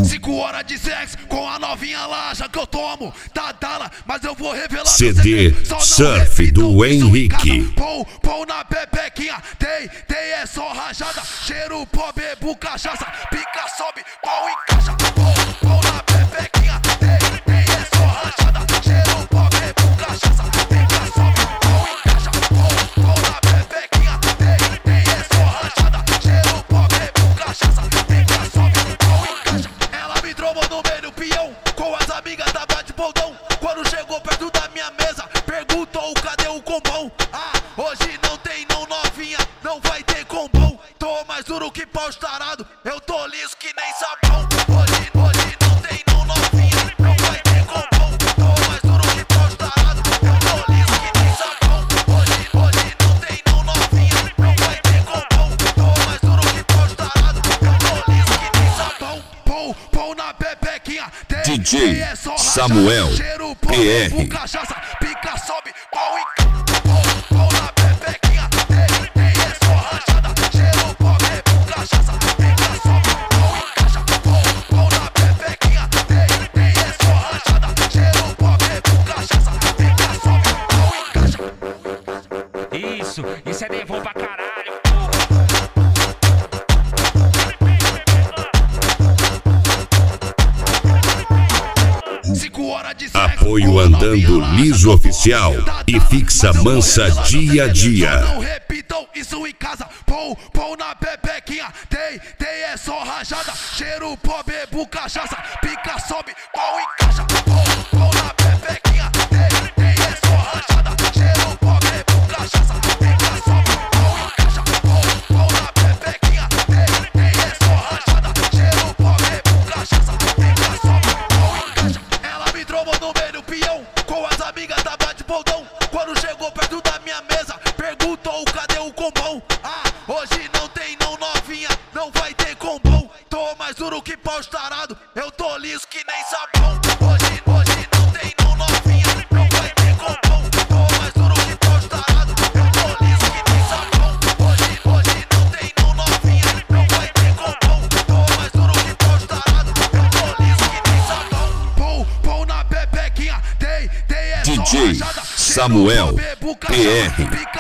5 horas de sexo com a novinha laja que eu tomo da Dala, mas eu vou revelar CD Surf do Henrique. Pão na pepequinha, tem é só rajada. Cheiro pó, bebo cachaça, pica, sobe, pau encaixa. Pão na pepequinha, tem é só rajada. Cheiro pó, bebo cachaça, pica, sobe, pau encaixa. Pão na pepequinha, tem é só rajada. Cheiro pó, bebo cachaça, pica, sobe, pau encaixa. Ela me trombou no meio do peão, com as amigas da bate-boldão. Quando chegou perto da minha mesa, perguntou cadê o combão. Ah, hoje não tem não, novinha, não vai ter combão. Tô mais duro que pau estarado, eu tô liso que nem sabão. Hoje não tem não, novinha, não vai ter combão. Tô mais duro que pau estarado, eu tô liso que nem sabão. Hoje não tem não, novinha, não vai ter combão. Tô mais duro que pau estarado, eu tô liso que nem sabão. Pão na pepequinha, DJ é só Samuel cheiro pó, PR. cachaça, pica, sobe, pau e pão na pepequinha, tem é só rajada. Cheiro pó, bebo cachaça, pica, sobe, pau e caixa. Pão na pepequinha, tem é só rajada. Cheiro pó, bebo cachaça, pica, sobe, pau e caixa. Isso é devon pra caralho. Apoio Andando Liso Oficial e Fixa Mansa dia a dia. Não repitam isso em casa. Pão na pepequinha, tem é só rajada. Cheiro pó, bebo cachaça, pica, sobe, pau e caixa. Pão na pepequinha, tem é só rajada. Cheiro pó, bebo cachaça, pica, sobe, pau e caixa. Pão na pepequinha, tem é só rajada. Cheiro pó, bebo cachaça, pica, sobe, pau e caixa. Ela me trombou no meio do peão, com as amigas da bate-boldão. Quando chegou perto da minha mesa, perguntou cadê o combão. Ah, hoje não tem não, novinha, não vai ter combão. Tô mais duro que pau estarado, eu tô liso que nem sabão. Hoje não tem não, novinha, não vai ter combão. Tô mais duro que pau estarado, eu tô liso que nem sabão. Hoje não tem não, novinha, não vai ter combão. Tô mais duro que pau estarado, eu tô liso que nem sabão. Pão na pepequinha, tem é só DJ rajada. Samuel Cheiro pó, bebo cachaça, PR. pica,